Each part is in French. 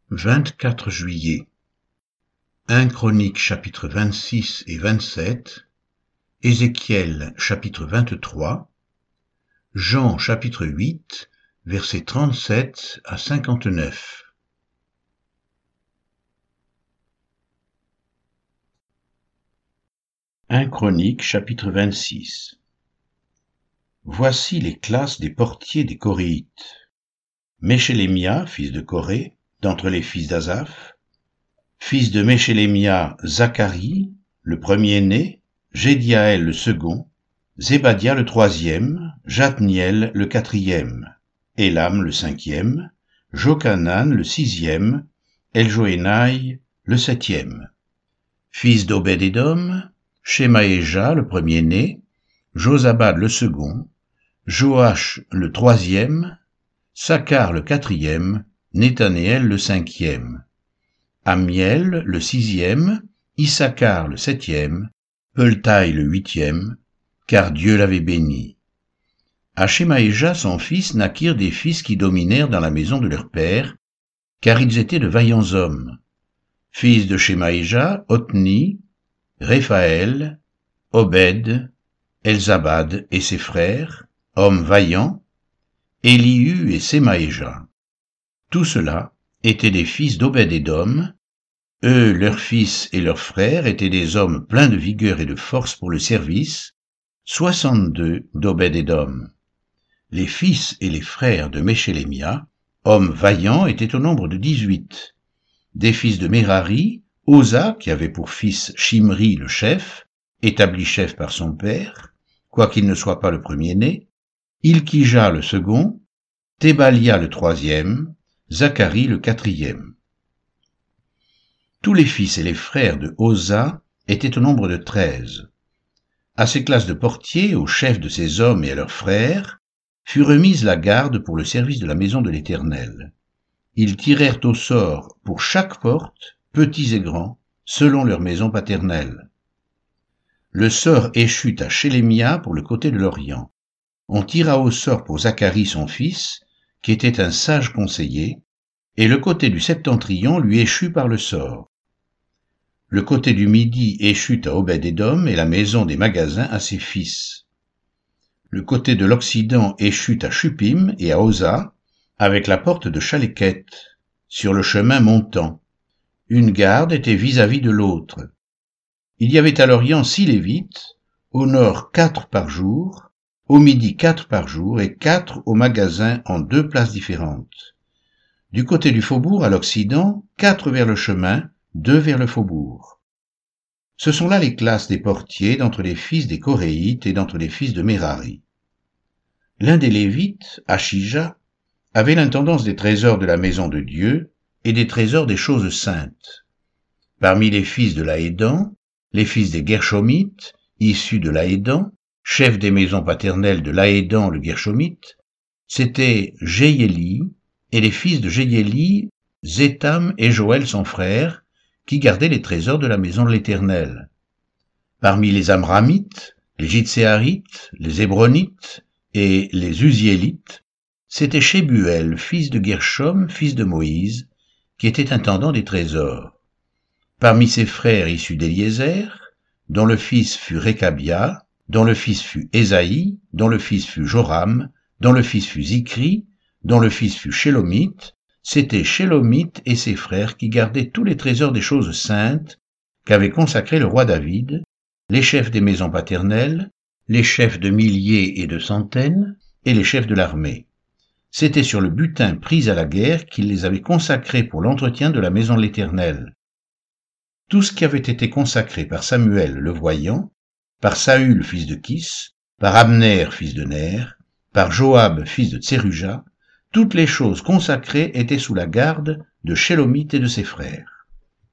24 juillet. 1 Chroniques chapitre 26 et 27, Ézéchiel chapitre 23, Jean chapitre 8, versets 37 à 59. 1 Chroniques chapitre 26. Voici les classes des portiers des Coréites. Méchélémia, fils de Coré, d'entre les fils d'Asaph, fils de Méchélémia, Zacharie, le premier-né, Jédiaël le second, Zébadia le troisième, Jathniel le quatrième, Élam le cinquième, Jochanan le sixième, Eljoénaï le septième. Fils d'Obed-Édom, Shemaéja le premier-né, Josabad le second, Joach le troisième, Sacar le quatrième, Nethanéel le cinquième, Amiel le sixième, Issachar le septième, Peultaï le huitième, car Dieu l'avait béni. À Shemaéja son fils naquirent des fils qui dominèrent dans la maison de leur père, car ils étaient de vaillants hommes. Fils de Shemaéja, Othni, Réphaël, Obed, Elzabad et ses frères, hommes vaillants, Élihu et Sémaéja. Tout cela étaient des fils d'Obed-Édom. Eux, leurs fils et leurs frères étaient des hommes pleins de vigueur et de force pour le service, 62 d'Obed-Édom. Les fils et les frères de Méchélémia, hommes vaillants, étaient au nombre de 18. Des fils de Mérari, Osa, qui avait pour fils Shimri le chef, établi chef par son père, quoiqu'il ne soit pas le premier-né, Ilkija le second, Tébalia le troisième, Zacharie le quatrième. Tous les fils et les frères de Osa étaient au nombre de 13. À ces classes de portiers, aux chefs de ces hommes et à leurs frères, fut remise la garde pour le service de la maison de l'Éternel. Ils tirèrent au sort pour chaque porte, petits et grands, selon leur maison paternelle. Le sort échut à Shélémia pour le côté de l'Orient. On tira au sort pour Zacharie son fils, qui était un sage conseiller, et le côté du septentrion lui échut par le sort. Le côté du midi échut à Obed-Édom et la maison des magasins à ses fils. Le côté de l'Occident échut à Shupim et à Osa, avec la porte de Chaléket, sur le chemin montant. Une garde était vis-à-vis de l'autre. Il y avait à l'Orient 6 Lévites, au nord 4 par jour, au midi 4 par jour et 4 au magasin en 2 places différentes. Du côté du faubourg à l'Occident, 4 vers le chemin, 2 vers le faubourg. Ce sont là les classes des portiers d'entre les fils des Coréites et d'entre les fils de Mérari. L'un des Lévites, Achija, avait l'intendance des trésors de la maison de Dieu et des trésors des choses saintes. Parmi les fils de Laédan, les fils des Guershomites, issus de Laédan, chef des maisons paternelles de Laédan le Guershomite, c'étaient Jéhéli et les fils de Jéhéli, Zétham et Joël son frère, qui gardaient les trésors de la maison de l'Éternel. Parmi les Amramites, les Jitséarites, les Hébronites et les Uziélites, c'était Shebuel, fils de Gershom, fils de Moïse, qui était intendant des trésors. Parmi ses frères issus d'Éliézer, dont le fils fut Récabia, dont le fils fut Ésaïe, dont le fils fut Joram, dont le fils fut Zikri, dont le fils fut Shélomite, c'était Shélomite et ses frères qui gardaient tous les trésors des choses saintes qu'avait consacré le roi David, les chefs des maisons paternelles, les chefs de milliers et de centaines, et les chefs de l'armée. C'était sur le butin pris à la guerre qu'il les avait consacrés pour l'entretien de la maison de l'Éternel. Tout ce qui avait été consacré par Samuel le voyant, par Saül fils de Kis, par Abner fils de Ner, par Joab fils de Tseruja, toutes les choses consacrées étaient sous la garde de Shélomite et de ses frères.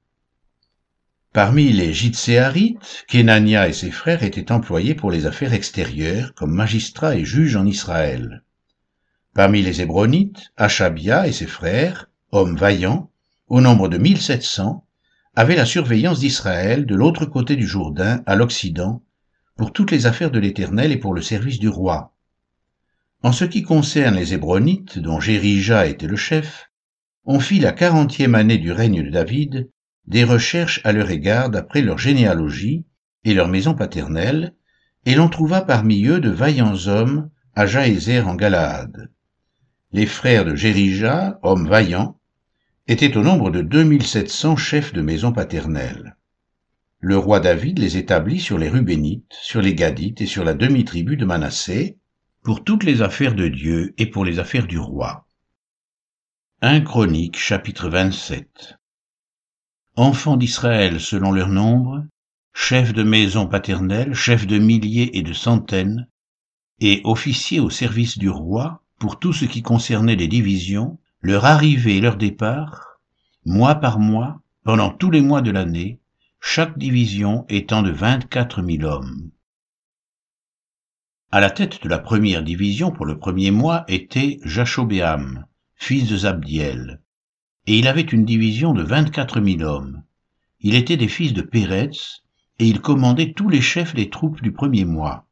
Parmi les Jitséarites, Kénania et ses frères étaient employés pour les affaires extérieures comme magistrats et juges en Israël. Parmi les Hébronites, Achabia et ses frères, hommes vaillants, au nombre de 1700, avaient la surveillance d'Israël de l'autre côté du Jourdain, à l'Occident, pour toutes les affaires de l'Éternel et pour le service du roi. En ce qui concerne les Hébronites, dont Jérija était le chef, on fit la 40e année du règne de David des recherches à leur égard d'après leur généalogie et leur maison paternelle, et l'on trouva parmi eux de vaillants hommes à Jaézer en Galaad. Les frères de Jérija, hommes vaillants, étaient au nombre de 2700 chefs de maison paternelle. Le roi David les établit sur les Rubénites, sur les Gadites et sur la demi-tribu de Manassé, pour toutes les affaires de Dieu et pour les affaires du roi. 1 Chroniques, chapitre 27. Enfants d'Israël selon leur nombre, chefs de maison paternelle, chefs de milliers et de centaines, et officiers au service du roi, pour tout ce qui concernait les divisions, leur arrivée et leur départ, mois par mois, pendant tous les mois de l'année, chaque division étant de 24 000 hommes. À la tête de la première division pour le premier mois était Jashobéam, fils de Zabdiel, et il avait une division de 24 000 hommes. Il était des fils de Péretz, et il commandait tous les chefs des troupes du premier mois.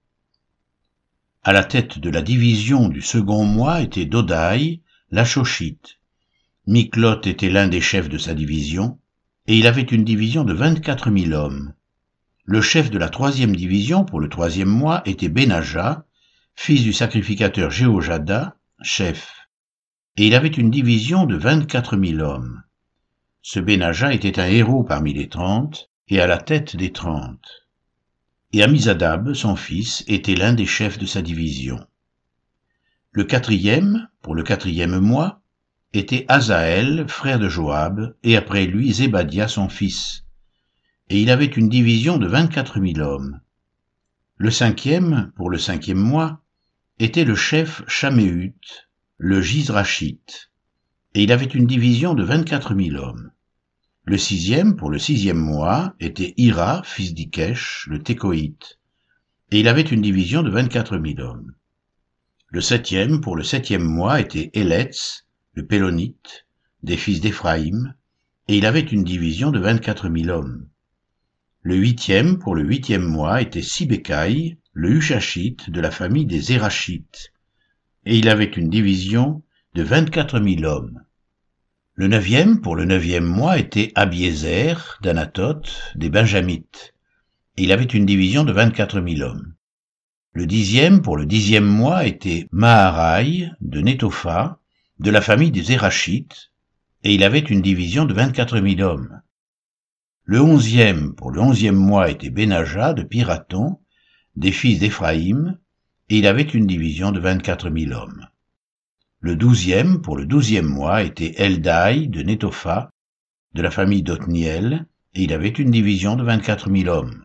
À la tête de la division du second mois était Dodaï, l'Achochite. Miklot était l'un des chefs de sa division, et il avait une division de 24 000 hommes. Le chef de la troisième division pour le troisième mois était Benaja, fils du sacrificateur Jéhojada, chef, et il avait une division de 24 000 hommes. Ce Benaja était un héros parmi les 30, et à la tête des 30. Et Amizadab, son fils, était l'un des chefs de sa division. Le quatrième, pour le quatrième mois, était Azaël, frère de Joab, et après lui Zébadia, son fils. Et il avait une division de 24 000 hommes. Le cinquième, pour le cinquième mois, était le chef Shaméut, le Gizrachite, et il avait une division de 24 000 hommes. Le sixième, pour le sixième mois, était Ira, fils d'Ikesh, le Tékoïte, et il avait une division de 24 000 hommes. Le septième, pour le septième mois, était Eletz, le Pélonite, des fils d'Éphraïm, et il avait une division de 24 000 hommes. Le huitième, pour le huitième mois, était Sibécaï, le Hushachite, de la famille des Zérachites, et il avait une division de 24 000 hommes. Le neuvième, pour le neuvième mois, était Abiézer, d'Anatoth, des Benjamites, et il avait une division de 24 000 hommes. Le dixième, pour le dixième mois, était Maharaï, de Nétopha, de la famille des Zérachites, et il avait une division de 24 000 hommes. Le onzième, pour le onzième mois, était Benaja, de Pirathon, des fils d'Éphraïm, et il avait une division de 24 000 hommes. Le douzième, pour le douzième mois, était Eldaï, de Nétopha, de la famille d'Othniel, et il avait une division de 24 000 hommes.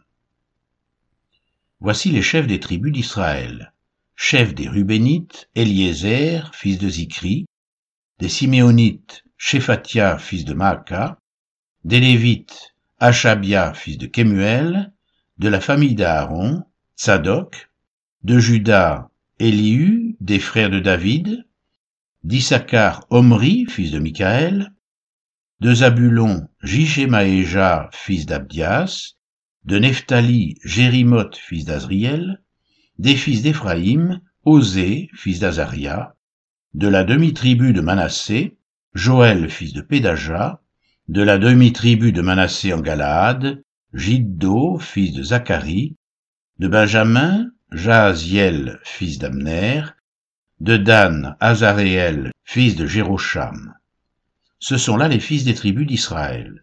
Voici les chefs des tribus d'Israël. Chef des Rubénites, Eliezer, fils de Zikri, des Siméonites, Shephatia, fils de Maaka, des Lévites, Achabia, fils de Kemuel, de la famille d'Aaron, Tsadok, de Juda, Élihu, des frères de David, d'Issachar, Omri, fils de Michaël, de Zabulon, Jishemaéja, fils d'Abdias, de Nephtali, Jérimoth, fils d'Azriel, des fils d'Éphraïm, Osée, fils d'Azaria, de la demi-tribu de Manassé, Joël, fils de Pédaja, de la demi-tribu de Manassé en Galaad, Jiddo, fils de Zacharie, de Benjamin, Jahaziel, fils d'Abner, de Dan, Azaréel, fils de Jérocham. Ce sont là les fils des tribus d'Israël.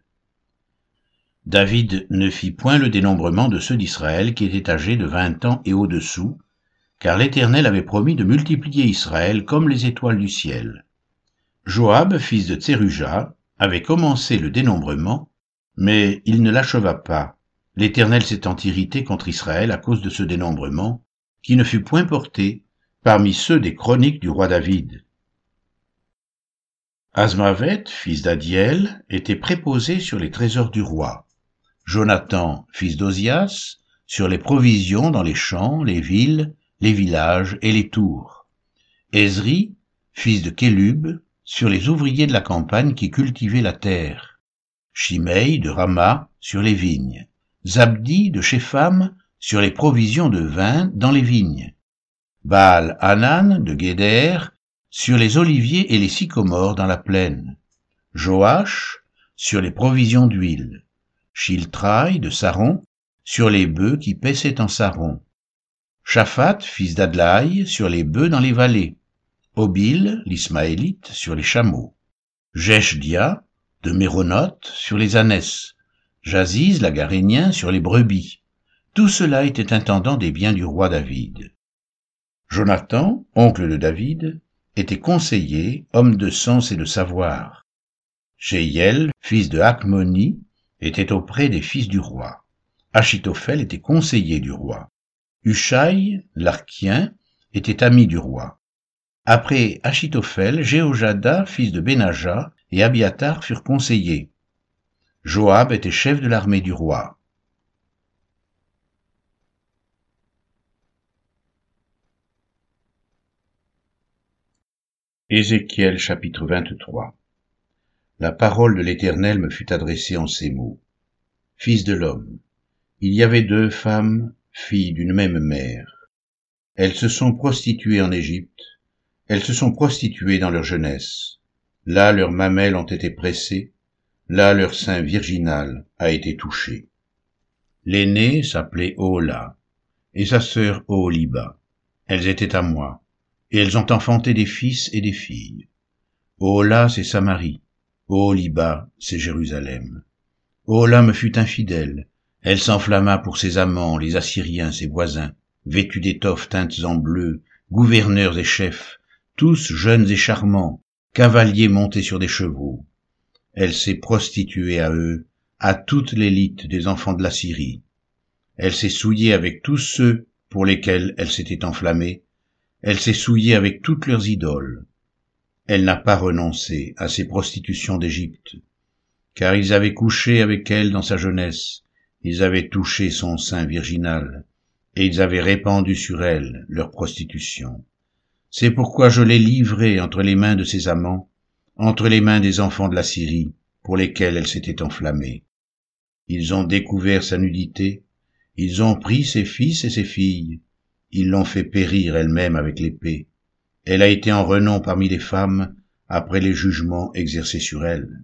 David ne fit point le dénombrement de ceux d'Israël qui étaient âgés de 20 ans et au-dessous, car l'Éternel avait promis de multiplier Israël comme les étoiles du ciel. Joab, fils de Tseruja, avait commencé le dénombrement, mais il ne l'acheva pas, l'Éternel s'étant irrité contre Israël à cause de ce dénombrement, qui ne fut point porté parmi ceux des chroniques du roi David. Azmavet, fils d'Adiel, était préposé sur les trésors du roi. Jonathan, fils d'Ozias, sur les provisions dans les champs, les villes, les villages et les tours. Ezri, fils de Kélub, sur les ouvriers de la campagne qui cultivaient la terre. Shimei de Rama, sur les vignes. Zabdi de Shepham, sur les provisions de vin dans les vignes. Baal-Hanan de Guéder, sur les oliviers et les sycomores dans la plaine. Joach, sur les provisions d'huile. Shiltraï de Saron, sur les bœufs qui paissaient en Saron. Shaphat, fils d'Adlaï, sur les bœufs dans les vallées. Obil, l'Ismaélite, sur les chameaux. Jeshdia, de Méronoth, sur les ânesses. Jaziz, l'Agarénien, sur les brebis. Tout cela était intendant des biens du roi David. Jonathan, oncle de David, était conseiller, homme de sens et de savoir. Jéhiel, fils de Hakmoni, était auprès des fils du roi. Achitophel était conseiller du roi. Hushai, l'Archien, était ami du roi. Après Achitophel, Jéhojada, fils de Benaja, et Abiatar furent conseillers. Joab était chef de l'armée du roi. Ézéchiel chapitre 23. La parole de l'Éternel me fut adressée en ces mots. Fils de l'homme, il y avait 2 femmes, filles d'une même mère. Elles se sont prostituées en Égypte, elles se sont prostituées dans leur jeunesse. Là leurs mamelles ont été pressées, là leur sein virginal a été touché. L'aînée s'appelait Ohola, et sa sœur Oholiba. Elles étaient à moi, et elles ont enfanté des fils et des filles. Ohola, c'est Samarie, Oholiba, c'est Jérusalem. Ohola me fut infidèle, elle s'enflamma pour ses amants, les Assyriens, ses voisins, vêtus d'étoffes teintes en bleu, gouverneurs et chefs, tous jeunes et charmants, cavaliers montés sur des chevaux. Elle s'est prostituée à eux, à toute l'élite des enfants de la Syrie. Elle s'est souillée avec tous ceux pour lesquels elle s'était enflammée, elle s'est souillée avec toutes leurs idoles. Elle n'a pas renoncé à ses prostitutions d'Égypte, car ils avaient couché avec elle dans sa jeunesse, ils avaient touché son sein virginal, et ils avaient répandu sur elle leur prostitution. C'est pourquoi je l'ai livrée entre les mains de ses amants, entre les mains des enfants de la Syrie, pour lesquels elle s'était enflammée. Ils ont découvert sa nudité, ils ont pris ses fils et ses filles, ils l'ont fait périr elle-même avec l'épée. Elle a été en renom parmi les femmes, après les jugements exercés sur elle.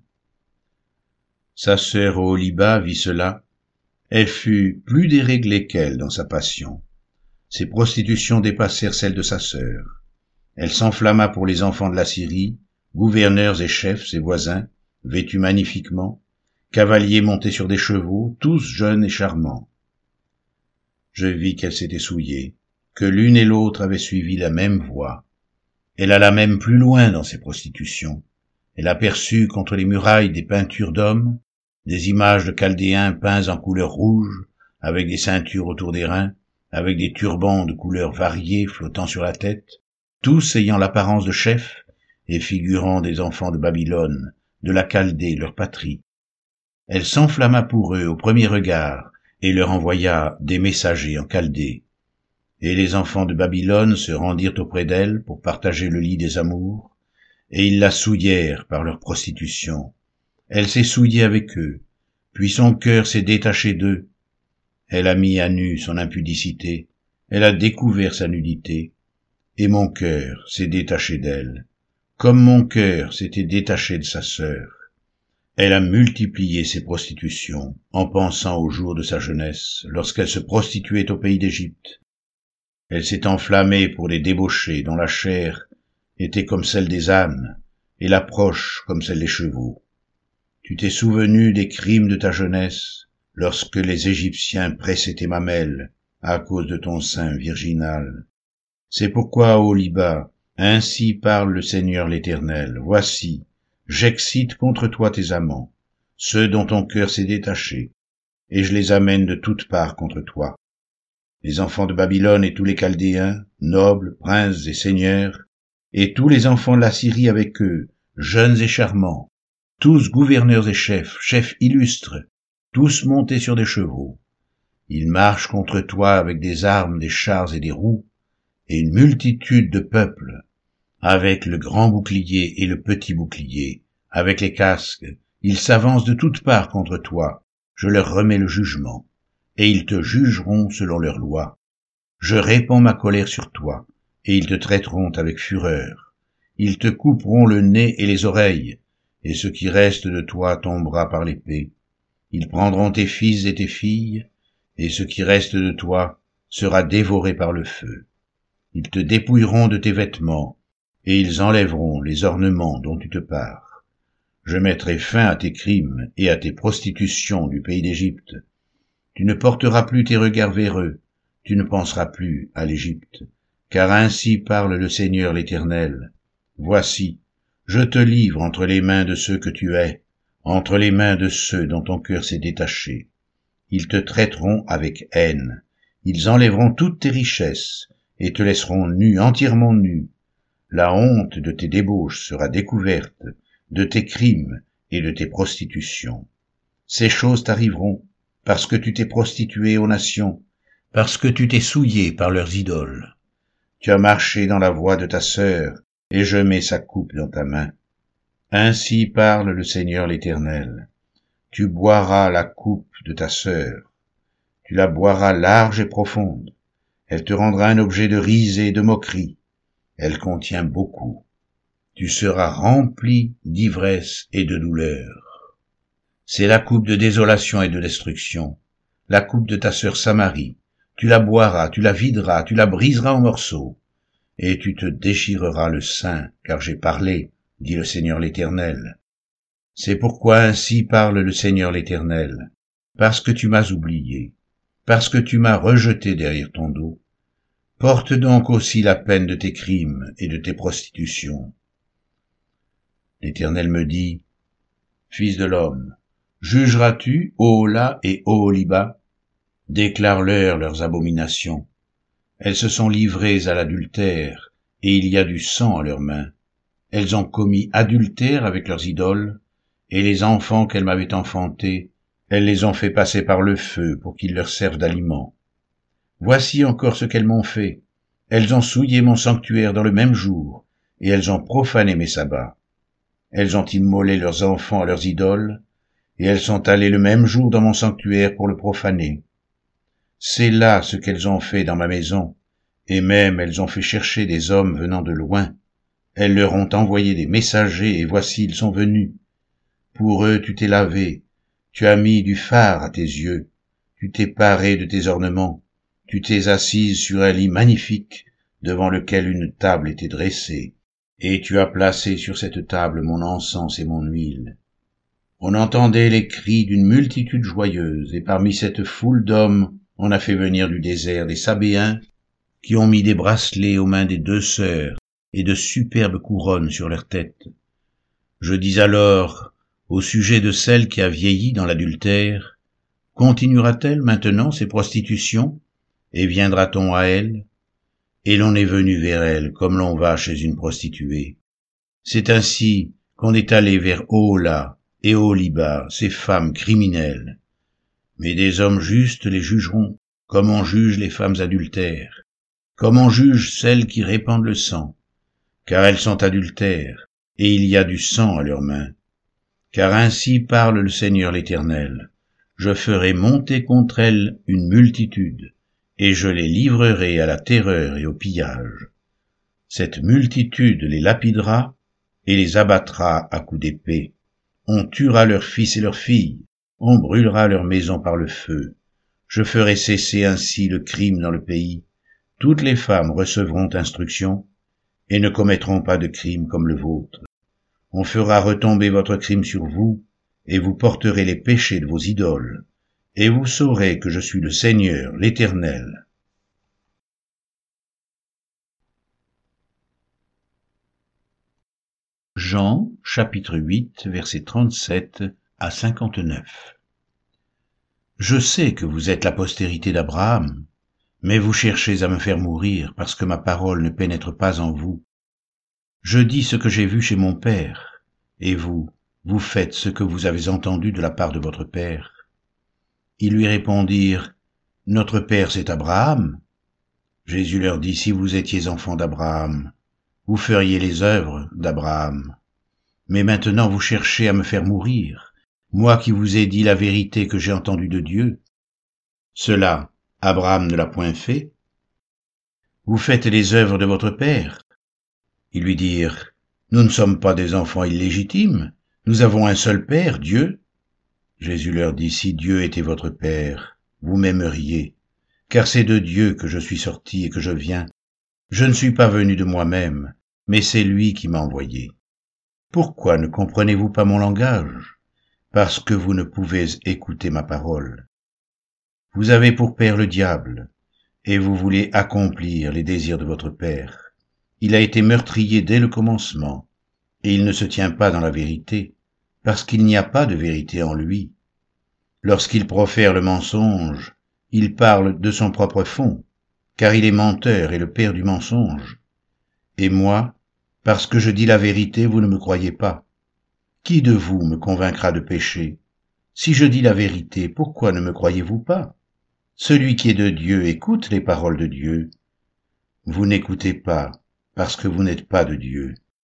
Sa sœur Oholiba vit cela, elle fut plus déréglée qu'elle dans sa passion. Ses prostitutions dépassèrent celles de sa sœur. Elle s'enflamma pour les enfants de la Syrie, gouverneurs et chefs, ses voisins, vêtus magnifiquement, cavaliers montés sur des chevaux, tous jeunes et charmants. Je vis qu'elle s'était souillée, que l'une et l'autre avaient suivi la même voie. Elle alla même plus loin dans ses prostitutions. Elle aperçut contre les murailles des peintures d'hommes, des images de Chaldéens peints en couleur rouge, avec des ceintures autour des reins, avec des turbans de couleurs variées flottant sur la tête, tous ayant l'apparence de chefs et figurant des enfants de Babylone, de la Chaldée, leur patrie. Elle s'enflamma pour eux au premier regard et leur envoya des messagers en Chaldée. Et les enfants de Babylone se rendirent auprès d'elle pour partager le lit des amours, et ils la souillèrent par leur prostitution. Elle s'est souillée avec eux, puis son cœur s'est détaché d'eux. Elle a mis à nu son impudicité, elle a découvert sa nudité, et mon cœur s'est détaché d'elle, comme mon cœur s'était détaché de sa sœur. Elle a multiplié ses prostitutions, en pensant aux jours de sa jeunesse, lorsqu'elle se prostituait au pays d'Égypte. Elle s'est enflammée pour les débauchés dont la chair était comme celle des ânes, et l'approche comme celle des chevaux. Tu t'es souvenu des crimes de ta jeunesse, lorsque les Égyptiens pressaient tes mamelles, à cause de ton sein virginal. C'est pourquoi, Oholiba, ainsi parle le Seigneur l'Éternel, voici, j'excite contre toi tes amants, ceux dont ton cœur s'est détaché, et je les amène de toutes parts contre toi. Les enfants de Babylone et tous les Chaldéens, nobles, princes et seigneurs, et tous les enfants de la Syrie avec eux, jeunes et charmants, tous gouverneurs et chefs, chefs illustres, tous montés sur des chevaux. Ils marchent contre toi avec des armes, des chars et des roues, et une multitude de peuples, avec le grand bouclier et le petit bouclier, avec les casques, ils s'avancent de toutes parts contre toi, je leur remets le jugement, et ils te jugeront selon leur loi. Je répands ma colère sur toi, et ils te traiteront avec fureur. Ils te couperont le nez et les oreilles, et ce qui reste de toi tombera par l'épée. Ils prendront tes fils et tes filles, et ce qui reste de toi sera dévoré par le feu. Ils te dépouilleront de tes vêtements, et ils enlèveront les ornements dont tu te pares. Je mettrai fin à tes crimes et à tes prostitutions du pays d'Égypte. Tu ne porteras plus tes regards vers eux, tu ne penseras plus à l'Égypte, car ainsi parle le Seigneur l'Éternel. Voici, je te livre entre les mains de ceux que tu hais, entre les mains de ceux dont ton cœur s'est détaché. Ils te traiteront avec haine, ils enlèveront toutes tes richesses, et te laisseront nu, entièrement nu. La honte de tes débauches sera découverte, de tes crimes et de tes prostitutions. Ces choses t'arriveront, parce que tu t'es prostitué aux nations, parce que tu t'es souillé par leurs idoles. Tu as marché dans la voie de ta sœur, et je mets sa coupe dans ta main. Ainsi parle le Seigneur l'Éternel. Tu boiras la coupe de ta sœur. Tu la boiras large et profonde. Elle te rendra un objet de risée et de moquerie. Elle contient beaucoup. Tu seras rempli d'ivresse et de douleur. C'est la coupe de désolation et de destruction, la coupe de ta sœur Samarie. Tu la boiras, tu la videras, tu la briseras en morceaux, et tu te déchireras le sein, car j'ai parlé, dit le Seigneur l'Éternel. C'est pourquoi ainsi parle le Seigneur l'Éternel, parce que tu m'as oublié, parce que tu m'as rejeté derrière ton dos. Porte donc aussi la peine de tes crimes et de tes prostitutions. L'Éternel me dit, Fils de l'homme, jugeras-tu Ohola et Oholiba? Déclare-leur leurs abominations. Elles se sont livrées à l'adultère, et il y a du sang à leurs mains. Elles ont commis adultère avec leurs idoles, et les enfants qu'elles m'avaient enfantés, elles les ont fait passer par le feu pour qu'ils leur servent d'aliment. Voici encore ce qu'elles m'ont fait. Elles ont souillé mon sanctuaire dans le même jour, et elles ont profané mes sabbats. Elles ont immolé leurs enfants à leurs idoles, et elles sont allées le même jour dans mon sanctuaire pour le profaner. C'est là ce qu'elles ont fait dans ma maison, et même elles ont fait chercher des hommes venant de loin. Elles leur ont envoyé des messagers, et voici ils sont venus. Pour eux tu t'es lavé, tu as mis du fard à tes yeux, tu t'es paré de tes ornements, tu t'es assise sur un lit magnifique, devant lequel une table était dressée, et tu as placé sur cette table mon encens et mon huile. On entendait les cris d'une multitude joyeuse, et parmi cette foule d'hommes, on a fait venir du désert des Sabéens, qui ont mis des bracelets aux mains des deux sœurs, et de superbes couronnes sur leurs têtes. Je dis alors, au sujet de celle qui a vieilli dans l'adultère, continuera-t-elle maintenant ses prostitutions, et viendra-t-on à elle? Et l'on est venu vers elle comme l'on va chez une prostituée. C'est ainsi qu'on est allé vers Ohola et Oholiba, ces femmes criminelles. Mais des hommes justes les jugeront, comme on juge les femmes adultères, comme on juge celles qui répandent le sang, car elles sont adultères, et il y a du sang à leurs mains. Car ainsi parle le Seigneur l'Éternel, je ferai monter contre elles une multitude, et je les livrerai à la terreur et au pillage. Cette multitude les lapidera et les abattra à coups d'épée. On tuera leurs fils et leurs filles, on brûlera leurs maisons par le feu. Je ferai cesser ainsi le crime dans le pays. Toutes les femmes recevront instruction et ne commettront pas de crime comme le vôtre. On fera retomber votre crime sur vous, et vous porterez les péchés de vos idoles, et vous saurez que je suis le Seigneur, l'Éternel. Jean, chapitre 8, versets 37 à 59. Je sais que vous êtes la postérité d'Abraham, mais vous cherchez à me faire mourir parce que ma parole ne pénètre pas en vous. Je dis ce que j'ai vu chez mon Père, et vous, vous faites ce que vous avez entendu de la part de votre Père. Ils lui répondirent, Notre Père c'est Abraham. Jésus leur dit, Si vous étiez enfants d'Abraham, vous feriez les œuvres d'Abraham. Mais maintenant vous cherchez à me faire mourir, moi qui vous ai dit la vérité que j'ai entendue de Dieu. Cela, Abraham ne l'a point fait. Vous faites les œuvres de votre Père. Ils lui dirent, Nous ne sommes pas des enfants illégitimes, nous avons un seul Père, Dieu. Jésus leur dit, si Dieu était votre Père, vous m'aimeriez, car c'est de Dieu que je suis sorti et que je viens. Je ne suis pas venu de moi-même, mais c'est lui qui m'a envoyé. Pourquoi ne comprenez-vous pas mon langage? Parce que vous ne pouvez écouter ma parole. Vous avez pour père le diable, et vous voulez accomplir les désirs de votre père. Il a été meurtrier dès le commencement, et il ne se tient pas dans la vérité, parce qu'il n'y a pas de vérité en lui. Lorsqu'il profère le mensonge, il parle de son propre fond, car il est menteur et le père du mensonge. Et moi, parce que je dis la vérité, vous ne me croyez pas. Qui de vous me convaincra de péché? Si je dis la vérité, pourquoi ne me croyez-vous pas? Celui qui est de Dieu écoute les paroles de Dieu. Vous n'écoutez pas, parce que vous n'êtes pas de Dieu.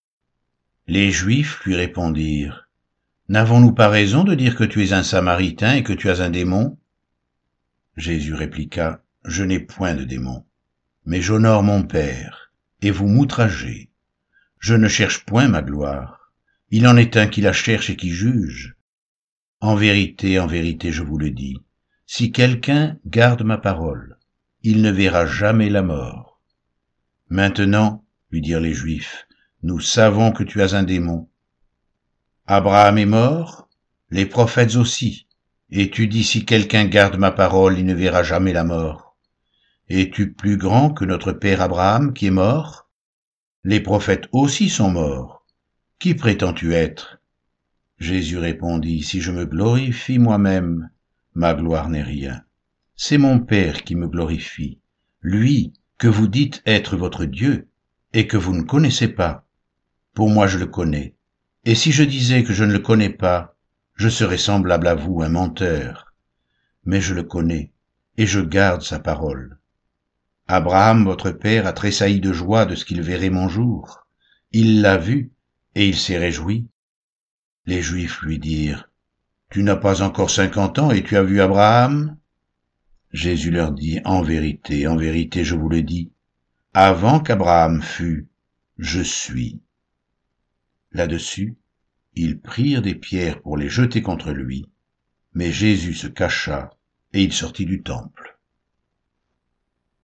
Les Juifs lui répondirent, n'avons-nous pas raison de dire que tu es un Samaritain et que tu as un démon? Jésus répliqua, je n'ai point de démon, mais j'honore mon Père, et vous m'outragez. Je ne cherche point ma gloire. Il en est un qui la cherche et qui juge. En vérité, je vous le dis, si quelqu'un garde ma parole, il ne verra jamais la mort. Maintenant, lui dirent les Juifs, nous savons que tu as un démon. Abraham est mort, les prophètes aussi, et tu dis si quelqu'un garde ma parole, il ne verra jamais la mort. Es-tu plus grand que notre père Abraham qui est mort? Les prophètes aussi sont morts. Qui prétends-tu être? Jésus répondit, si je me glorifie moi-même, ma gloire n'est rien. C'est mon Père qui me glorifie, lui que vous dites être votre Dieu et que vous ne connaissez pas. Pour moi je le connais. Et si je disais que je ne le connais pas, je serais semblable à vous, un menteur. Mais je le connais, et je garde sa parole. Abraham, votre père, a tressailli de joie de ce qu'il verrait mon jour. Il l'a vu, et il s'est réjoui. Les Juifs lui dirent, tu n'as pas encore 50 ans et tu as vu Abraham? Jésus leur dit, en vérité, je vous le dis, avant qu'Abraham fût, je suis. Là-dessus, ils prirent des pierres pour les jeter contre lui, mais Jésus se cacha et il sortit du temple.